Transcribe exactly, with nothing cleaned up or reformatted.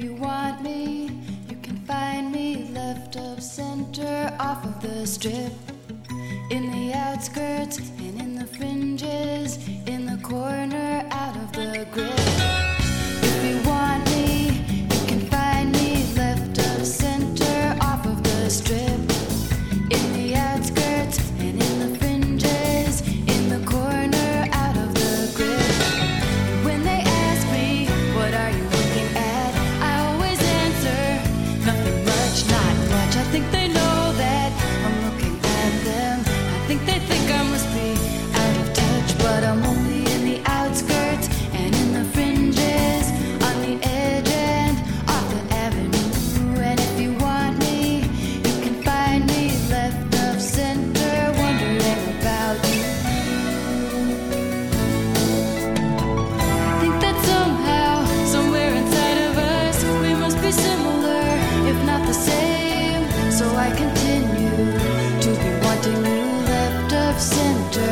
you want me, you can find me left of center, off of the strip, in the outskirts and in the fringes, in the corner, out of the grip. If you want me, you can find me left of center, off of the strip, in the outskirts and in the fringes, in the corner, out of the grip. And when they ask me, what are you looking at? I always answer, nothing much, not much. I think they know that I'm looking at them. I think they think I must be out of touch, but I'm only in the outskirts and in the fringes, on the edge and off the avenue. And if you want me, you can find me left of center, wondering about you. Think that somehow, somewhere inside of us, we must be similar, if not the same. So I continue to be wanting you left of center.